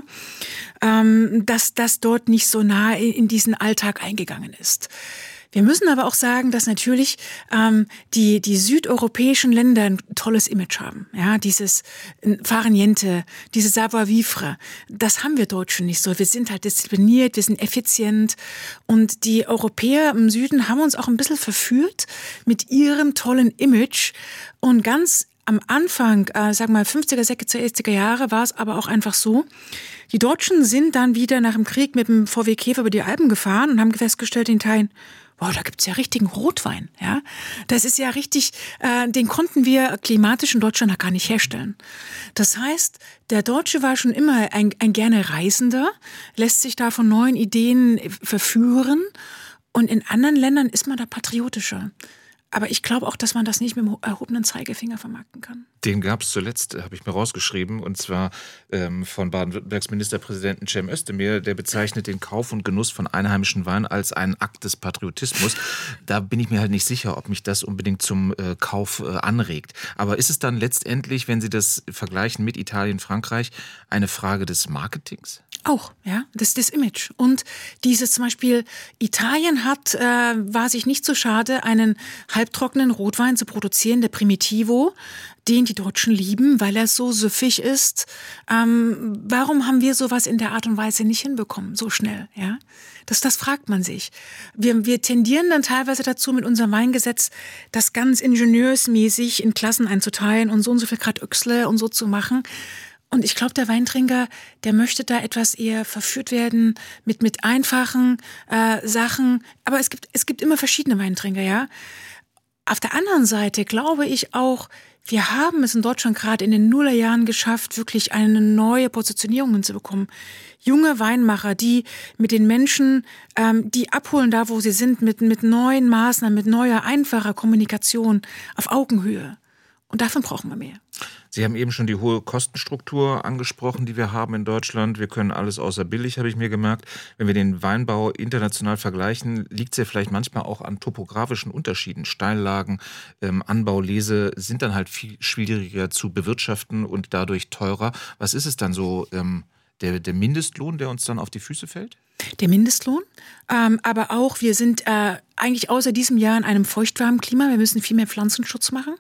ähm, dass das dort nicht so nah in, in diesen Alltag eingegangen ist. Wir müssen aber auch sagen, dass natürlich ähm, die die südeuropäischen Länder ein tolles Image haben. Ja, dieses Farniente, diese Savoir-vivre, das haben wir Deutschen nicht so. Wir sind halt diszipliniert, wir sind effizient, und die Europäer im Süden haben uns auch ein bisschen verführt mit ihrem tollen Image. Und ganz am Anfang, äh, sag mal fünfziger, sechziger Jahre, war es aber auch einfach so, die Deutschen sind dann wieder nach dem Krieg mit dem V W Käfer über die Alpen gefahren und haben festgestellt in Teilen, wow, da gibt's ja richtigen Rotwein, ja. Das ist ja richtig, äh, den konnten wir klimatisch in Deutschland gar nicht herstellen. Das heißt, der Deutsche war schon immer ein, ein gerne Reisender, lässt sich da von neuen Ideen verführen, und in anderen Ländern ist man da patriotischer. Aber ich glaube auch, dass man das nicht mit dem erhobenen Zeigefinger vermarkten kann. Den gab es zuletzt, habe ich mir rausgeschrieben, und zwar ähm, von Baden-Württembergs Ministerpräsidenten Cem Özdemir. Der bezeichnet den Kauf und Genuss von einheimischen Wein als einen Akt des Patriotismus. Da bin ich mir halt nicht sicher, ob mich das unbedingt zum äh, Kauf äh, anregt. Aber ist es dann letztendlich, wenn Sie das vergleichen mit Italien, Frankreich, eine Frage des Marketings? Auch, ja, das ist das Image. Und dieses zum Beispiel, Italien hat, äh, war sich nicht so schade, einen halbtrockenen Rotwein zu produzieren, der Primitivo, den die Deutschen lieben, weil er so süffig ist. Ähm, warum haben wir sowas in der Art und Weise nicht hinbekommen, so schnell, ja? Das, das fragt man sich. Wir, wir tendieren dann teilweise dazu, mit unserem Weingesetz das ganz ingenieursmäßig in Klassen einzuteilen und so und so viel Grad Öchsle und so zu machen. Und ich glaube, der Weintrinker, der möchte da etwas eher verführt werden mit, mit einfachen äh, Sachen. Aber es gibt, es gibt immer verschiedene Weintrinker, ja. Auf der anderen Seite glaube ich auch, wir haben es in Deutschland gerade in den Nullerjahren geschafft, wirklich eine neue Positionierung hinzubekommen. Junge Weinmacher, die mit den Menschen, ähm, die abholen da, wo sie sind, mit, mit neuen Maßnahmen, mit neuer, einfacher Kommunikation auf Augenhöhe. Und davon brauchen wir mehr. Sie haben eben schon die hohe Kostenstruktur angesprochen, die wir haben in Deutschland. Wir können alles außer billig, habe ich mir gemerkt. Wenn wir den Weinbau international vergleichen, liegt es ja vielleicht manchmal auch an topografischen Unterschieden. Steillagen, ähm, Anbaulese sind dann halt viel schwieriger zu bewirtschaften und dadurch teurer. Was ist es dann so, ähm, der, der Mindestlohn, der uns dann auf die Füße fällt? Der Mindestlohn, ähm, aber auch, wir sind äh, eigentlich außer diesem Jahr in einem feuchtwarmen Klima. Wir müssen viel mehr Pflanzenschutz machen.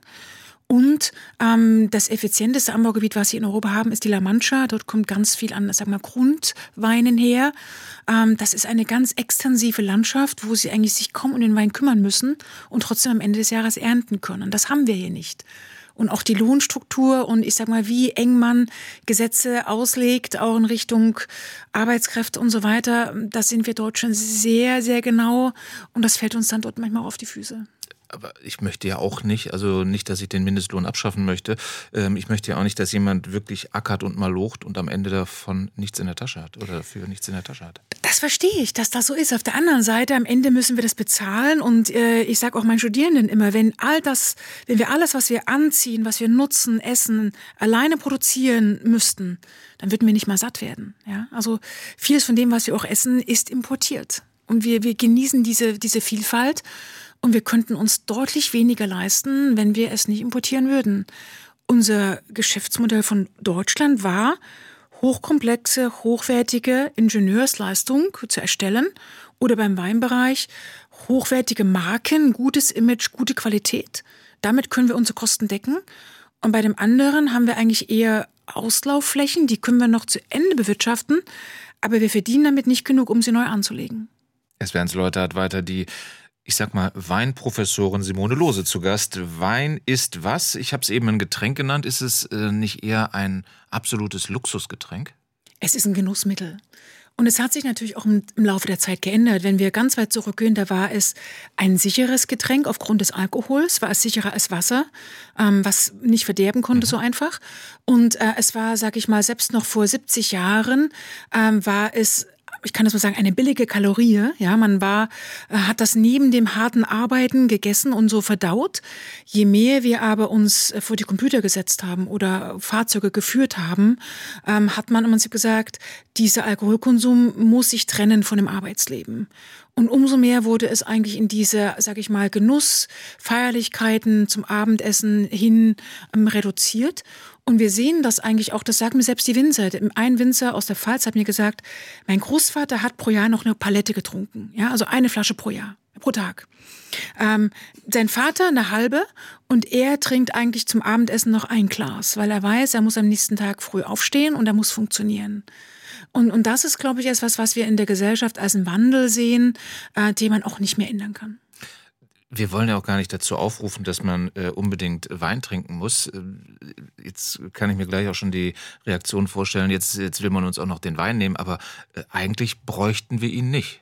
Und ähm, das effizienteste Anbaugebiet, was wir in Europa haben, ist die La Mancha. Dort kommt ganz viel an, sagen wir, Grundweinen her. Ähm, das ist eine ganz extensive Landschaft, wo sie eigentlich sich kaum um den Wein kümmern müssen und trotzdem am Ende des Jahres ernten können. Das haben wir hier nicht. Und auch die Lohnstruktur und ich sag mal, wie eng man Gesetze auslegt, auch in Richtung Arbeitskräfte und so weiter, das sind wir Deutschen sehr, sehr genau. Und das fällt uns dann dort manchmal auf die Füße. Aber ich möchte ja auch nicht, also nicht, dass ich den Mindestlohn abschaffen möchte. Ähm, ich möchte ja auch nicht, dass jemand wirklich ackert und malocht und am Ende davon nichts in der Tasche hat oder dafür nichts in der Tasche hat. Das verstehe ich, dass das so ist. Auf der anderen Seite, am Ende müssen wir das bezahlen. Und äh, ich sage auch meinen Studierenden immer, wenn all das, wenn wir alles, was wir anziehen, was wir nutzen, essen, alleine produzieren müssten, dann würden wir nicht mal satt werden. Ja? Also vieles von dem, was wir auch essen, ist importiert. Und wir, wir genießen diese, diese Vielfalt. Und wir könnten uns deutlich weniger leisten, wenn wir es nicht importieren würden. Unser Geschäftsmodell von Deutschland war, hochkomplexe, hochwertige Ingenieursleistung zu erstellen oder beim Weinbereich hochwertige Marken, gutes Image, gute Qualität. Damit können wir unsere Kosten decken. Und bei dem anderen haben wir eigentlich eher Auslaufflächen, die können wir noch zu Ende bewirtschaften, aber wir verdienen damit nicht genug, um sie neu anzulegen. S W R eins Leute hat weiter die, ich sag mal, Weinprofessorin Simone Lohse zu Gast. Wein ist was? Ich habe es eben ein Getränk genannt. Ist es äh, nicht eher ein absolutes Luxusgetränk? Es ist ein Genussmittel. Und es hat sich natürlich auch im, im Laufe der Zeit geändert. Wenn wir ganz weit zurückgehen, da war es ein sicheres Getränk aufgrund des Alkohols, war es sicherer als Wasser, ähm, was nicht verderben konnte mhm. so einfach. Und äh, es war, sag ich mal, selbst noch vor siebzig Jahren ähm, war es, ich kann das mal sagen, eine billige Kalorie. Ja, man war, hat das neben dem harten Arbeiten gegessen und so verdaut. Je mehr wir aber uns vor die Computer gesetzt haben oder Fahrzeuge geführt haben, ähm, hat man im Prinzip gesagt, dieser Alkoholkonsum muss sich trennen von dem Arbeitsleben. Und umso mehr wurde es eigentlich in diese, sag ich mal, Genussfeierlichkeiten zum Abendessen hin ähm, reduziert. Und wir sehen das eigentlich auch, das sagen mir selbst die Winzer. Ein Winzer aus der Pfalz hat mir gesagt, mein Großvater hat pro Jahr noch eine Palette getrunken. Ja, also eine Flasche pro Jahr, pro Tag. Ähm, sein Vater eine halbe und er trinkt eigentlich zum Abendessen noch ein Glas, weil er weiß, er muss am nächsten Tag früh aufstehen und er muss funktionieren. Und, und das ist, glaube ich, etwas, was wir in der Gesellschaft als einen Wandel sehen, äh, den man auch nicht mehr ändern kann. Wir wollen ja auch gar nicht dazu aufrufen, dass man äh, unbedingt Wein trinken muss. Äh, jetzt kann ich mir gleich auch schon die Reaktion vorstellen, jetzt, jetzt will man uns auch noch den Wein nehmen, aber äh, eigentlich bräuchten wir ihn nicht.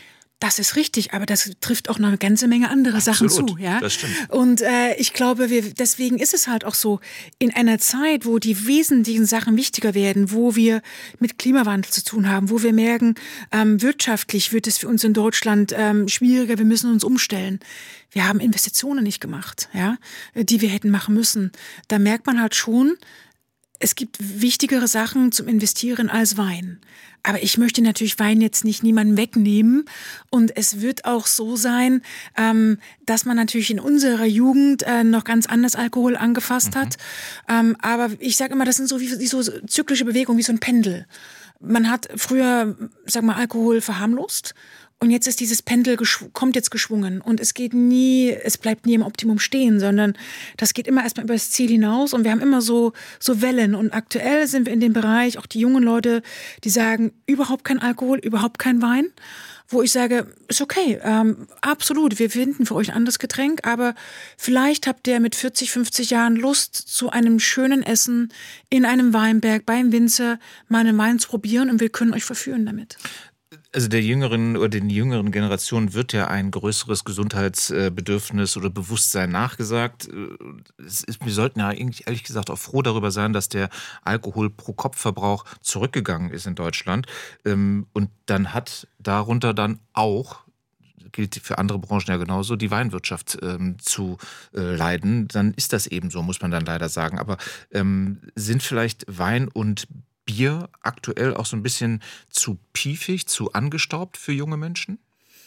Das ist richtig, aber das trifft auch noch eine ganze Menge andere Absolut, Sachen zu. Ja? Das stimmt. Und äh, ich glaube, wir, deswegen ist es halt auch so, in einer Zeit, wo die wesentlichen Sachen wichtiger werden, wo wir mit Klimawandel zu tun haben, wo wir merken, ähm, wirtschaftlich wird es für uns in Deutschland ähm, schwieriger, wir müssen uns umstellen. Wir haben Investitionen nicht gemacht, ja, die wir hätten machen müssen. Da merkt man halt schon, es gibt wichtigere Sachen zum Investieren als Wein. Aber ich möchte natürlich Wein jetzt nicht niemandem wegnehmen. Und es wird auch so sein, ähm, dass man natürlich in unserer Jugend äh, noch ganz anders Alkohol angefasst mhm. hat. Ähm, aber ich sage immer, das sind so wie, wie so zyklische Bewegungen, wie so ein Pendel. Man hat früher, sag mal, Alkohol verharmlost. Und jetzt ist dieses Pendel, geschw- kommt jetzt geschwungen. Und es geht nie, es bleibt nie im Optimum stehen, sondern das geht immer erstmal über das Ziel hinaus. Und wir haben immer so, so Wellen. Und aktuell sind wir in dem Bereich, auch die jungen Leute, die sagen, überhaupt kein Alkohol, überhaupt kein Wein. Wo ich sage, ist okay, ähm, absolut, wir finden für euch ein anderes Getränk, aber vielleicht habt ihr mit vierzig, fünfzig Jahren Lust, zu einem schönen Essen in einem Weinberg beim Winzer mal einen Wein zu probieren und wir können euch verführen damit. Also der jüngeren oder den jüngeren Generationen wird ja ein größeres Gesundheitsbedürfnis oder Bewusstsein nachgesagt. Es ist, wir sollten ja eigentlich ehrlich gesagt auch froh darüber sein, dass der Alkohol pro Kopfverbrauch zurückgegangen ist in Deutschland. Und dann hat darunter dann auch, gilt für andere Branchen ja genauso, die Weinwirtschaft ähm, zu äh, leiden. Dann ist das eben so, muss man dann leider sagen. Aber ähm, sind vielleicht Wein und Bier aktuell auch so ein bisschen zu piefig, zu angestaubt für junge Menschen?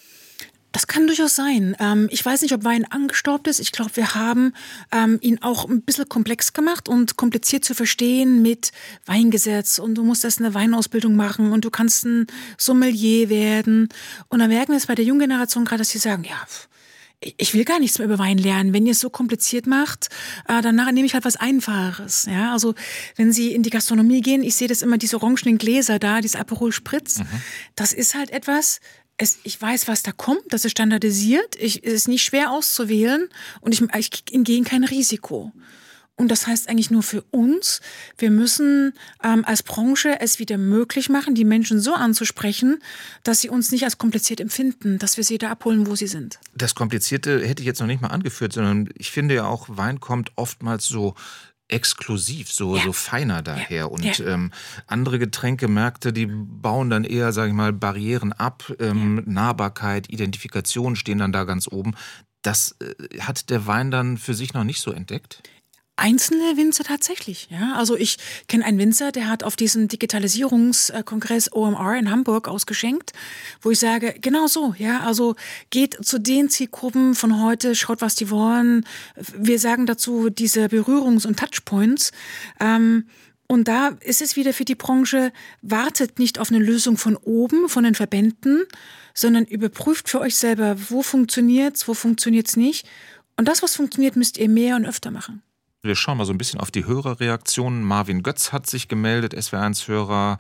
Das kann durchaus sein. Ähm, ich weiß nicht, ob Wein angestaubt ist. Ich glaube, wir haben ähm, ihn auch ein bisschen komplex gemacht und kompliziert zu verstehen mit Weingesetz. Und du musst erst eine Weinausbildung machen und du kannst ein Sommelier werden. Und dann merken wir es bei der jungen Generation gerade, dass sie sagen, ja, ich will gar nichts mehr über Wein lernen. Wenn ihr es so kompliziert macht, äh, dann nehme ich halt was Einfacheres. Ja, also wenn Sie in die Gastronomie gehen, ich sehe das immer, diese orangenen Gläser da, dieses Aperol Spritz, mhm. das ist halt etwas, es, ich weiß, was da kommt, das ist standardisiert, ich, es ist nicht schwer auszuwählen und ich, ich gehe kein Risiko. Und das heißt eigentlich nur für uns, wir müssen ähm, als Branche es wieder möglich machen, die Menschen so anzusprechen, dass sie uns nicht als kompliziert empfinden, dass wir sie da abholen, wo sie sind. Das Komplizierte hätte ich jetzt noch nicht mal angeführt, sondern ich finde ja auch, Wein kommt oftmals so exklusiv, so, ja. so feiner daher. Ja. Und ja. ähm, andere Getränkemärkte, die bauen dann eher, sage ich mal, Barrieren ab. Ähm, ja. Nahbarkeit, Identifikation stehen dann da ganz oben. Das äh, hat der Wein dann für sich noch nicht so entdeckt? Einzelne Winzer tatsächlich, ja. Also ich kenne einen Winzer, der hat auf diesem Digitalisierungskongress O M R in Hamburg ausgeschenkt, wo ich sage, genau so, ja. Also geht zu den Zielgruppen von heute, schaut, was die wollen. Wir sagen dazu diese Berührungs- und Touchpoints. Ähm, und da ist es wieder für die Branche, wartet nicht auf eine Lösung von oben, von den Verbänden, sondern überprüft für euch selber, wo funktioniert's, wo funktioniert's nicht. Und das, was funktioniert, müsst ihr mehr und öfter machen. Wir schauen mal so ein bisschen auf die Hörerreaktionen. Marvin Götz hat sich gemeldet, S W R eins Hörer.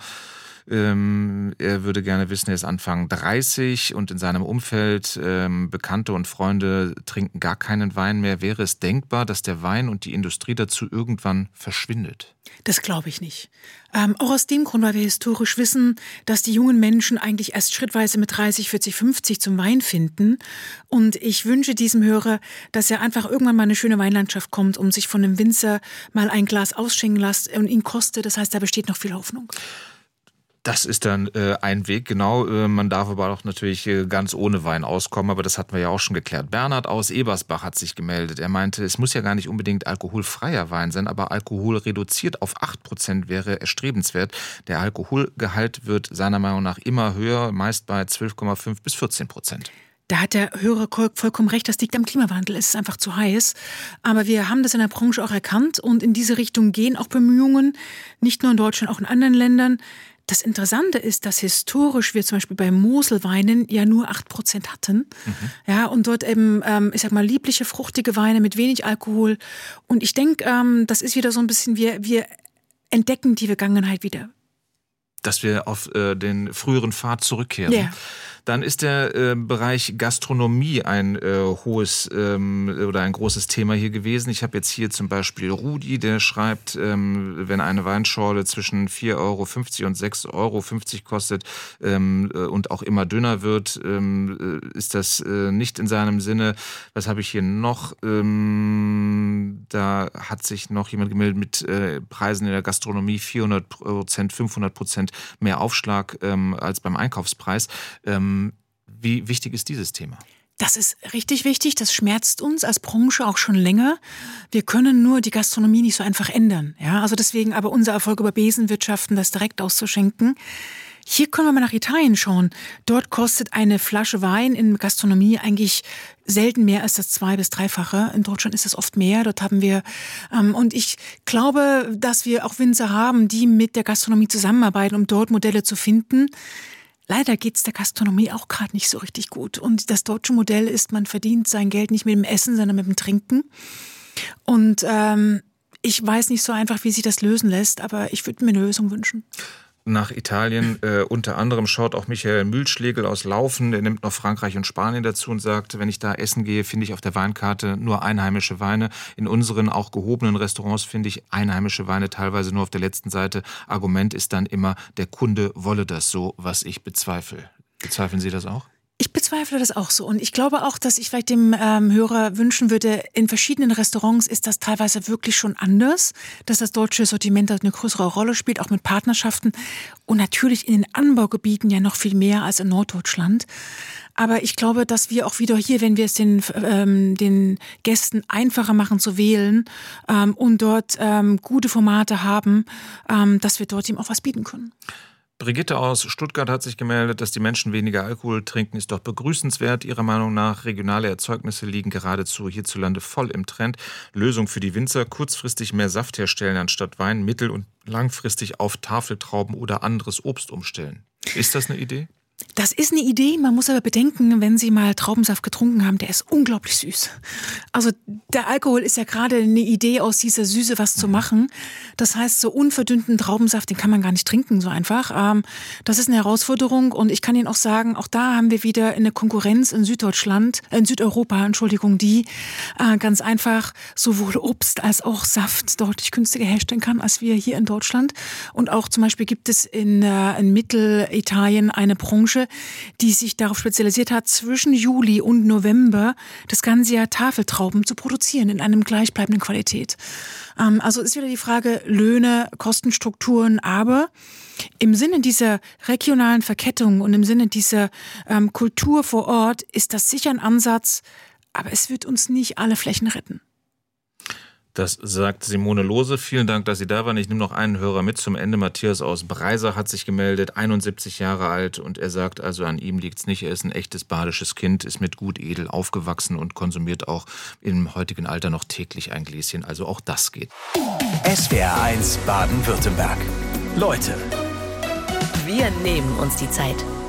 Ähm, er würde gerne wissen, er ist Anfang dreißig und in seinem Umfeld ähm, Bekannte und Freunde trinken gar keinen Wein mehr. Wäre es denkbar, dass der Wein und die Industrie dazu irgendwann verschwindet? Das glaube ich nicht. Ähm, auch aus dem Grund, weil wir historisch wissen, dass die jungen Menschen eigentlich erst schrittweise mit dreißig, vierzig, fünfzig zum Wein finden. Und ich wünsche diesem Hörer, dass er einfach irgendwann mal eine schöne Weinlandschaft kommt und sich von einem Winzer mal ein Glas ausschenken lässt und ihn kostet. Das heißt, da besteht noch viel Hoffnung. Das ist dann äh, ein Weg, genau. Äh, man darf aber auch natürlich äh, ganz ohne Wein auskommen, aber das hatten wir ja auch schon geklärt. Bernhard aus Ebersbach hat sich gemeldet. Er meinte, es muss ja gar nicht unbedingt alkoholfreier Wein sein, aber Alkohol reduziert auf acht Prozent wäre erstrebenswert. Der Alkoholgehalt wird seiner Meinung nach immer höher, meist bei zwölf Komma fünf bis vierzehn Prozent. Da hat der Hörer vollkommen recht, das liegt am Klimawandel, es ist einfach zu heiß. Aber wir haben das in der Branche auch erkannt und in diese Richtung gehen auch Bemühungen, nicht nur in Deutschland, auch in anderen Ländern. Das Interessante ist, dass historisch wir zum Beispiel bei Moselweinen ja nur acht Prozent hatten. Mhm. Ja, und dort eben, ähm, ich sag mal, liebliche, fruchtige Weine mit wenig Alkohol. Und ich denke, ähm, das ist wieder so ein bisschen, wir, wir entdecken die Vergangenheit wieder. Dass wir auf äh, den früheren Pfad zurückkehren. Ja. Dann ist der äh, Bereich Gastronomie ein äh, hohes ähm, oder ein großes Thema hier gewesen. Ich habe jetzt hier zum Beispiel Rudi, der schreibt, ähm, wenn eine Weinschorle zwischen vier Euro fünfzig und sechs Euro fünfzig kostet ähm, und auch immer dünner wird, ähm, ist das äh, nicht in seinem Sinne. Was habe ich hier noch? Ähm, da hat sich noch jemand gemeldet mit äh, Preisen in der Gastronomie vierhundert Prozent, fünfhundert Prozent mehr Aufschlag ähm, als beim Einkaufspreis. Ähm, Wie wichtig ist dieses Thema? Das ist richtig wichtig, das schmerzt uns als Branche auch schon länger. Wir können nur die Gastronomie nicht so einfach ändern. Ja, also deswegen aber unser Erfolg über Besenwirtschaften, das direkt auszuschenken. Hier können wir mal nach Italien schauen. Dort kostet eine Flasche Wein in Gastronomie eigentlich selten mehr als das zwei- bis dreifache. In Deutschland ist es oft mehr. Dort haben wir, ähm, und ich glaube, dass wir auch Winzer haben, die mit der Gastronomie zusammenarbeiten, um dort Modelle zu finden. Leider geht es der Gastronomie auch gerade nicht so richtig gut. Und das deutsche Modell ist, man verdient sein Geld nicht mit dem Essen, sondern mit dem Trinken. Und ähm, ich weiß nicht so einfach, wie sich das lösen lässt, aber ich würde mir eine Lösung wünschen. Nach Italien äh, unter anderem schaut auch Michael Mühlschlegel aus Laufen. Er nimmt noch Frankreich und Spanien dazu und sagt, wenn ich da essen gehe, finde ich auf der Weinkarte nur einheimische Weine. In unseren auch gehobenen Restaurants finde ich einheimische Weine teilweise nur auf der letzten Seite. Argument ist dann immer, der Kunde wolle das so, was ich bezweifle. Bezweifeln Sie das auch? Ich bezweifle das auch so. Und ich glaube auch, dass ich vielleicht dem ähm, Hörer wünschen würde, in verschiedenen Restaurants ist das teilweise wirklich schon anders, dass das deutsche Sortiment eine größere Rolle spielt, auch mit Partnerschaften. Und natürlich in den Anbaugebieten ja noch viel mehr als in Norddeutschland. Aber ich glaube, dass wir auch wieder hier, wenn wir es den, ähm, den Gästen einfacher machen zu wählen ähm, und dort ähm, gute Formate haben, ähm, dass wir dort ihm auch was bieten können. Brigitte aus Stuttgart hat sich gemeldet, dass die Menschen weniger Alkohol trinken, ist doch begrüßenswert. Ihrer Meinung nach, regionale Erzeugnisse liegen geradezu hierzulande voll im Trend. Lösung für die Winzer, kurzfristig mehr Saft herstellen anstatt Wein, mittel- und langfristig auf Tafeltrauben oder anderes Obst umstellen. Ist das eine Idee? Das ist eine Idee, man muss aber bedenken, wenn Sie mal Traubensaft getrunken haben, der ist unglaublich süß. Also der Alkohol ist ja gerade eine Idee, aus dieser Süße was zu machen. Das heißt, so unverdünnten Traubensaft, den kann man gar nicht trinken, so einfach. Ähm, das ist eine Herausforderung und ich kann Ihnen auch sagen, auch da haben wir wieder eine Konkurrenz in Süddeutschland, in Südeuropa, Entschuldigung, die äh, ganz einfach sowohl Obst als auch Saft deutlich günstiger herstellen kann, als wir hier in Deutschland. Und auch zum Beispiel gibt es in, äh, in Mittelitalien eine Branche, die sich darauf spezialisiert hat, zwischen Juli und November das ganze Jahr Tafeltrauben zu produzieren in einem gleichbleibenden Qualität. Ähm, also ist wieder die Frage Löhne, Kostenstrukturen, aber im Sinne dieser regionalen Verkettung und im Sinne dieser ähm, Kultur vor Ort ist das sicher ein Ansatz, aber es wird uns nicht alle Flächen retten. Das sagt Simone Lohse. Vielen Dank, dass Sie da waren. Ich nehme noch einen Hörer mit zum Ende. Matthias aus Breisach hat sich gemeldet, einundsiebzig Jahre alt. Und er sagt also, an ihm liegt es nicht. Er ist ein echtes badisches Kind, ist mit Gut Edel aufgewachsen und konsumiert auch im heutigen Alter noch täglich ein Gläschen. Also auch das geht. S W R eins Baden-Württemberg. Leute. Wir nehmen uns die Zeit.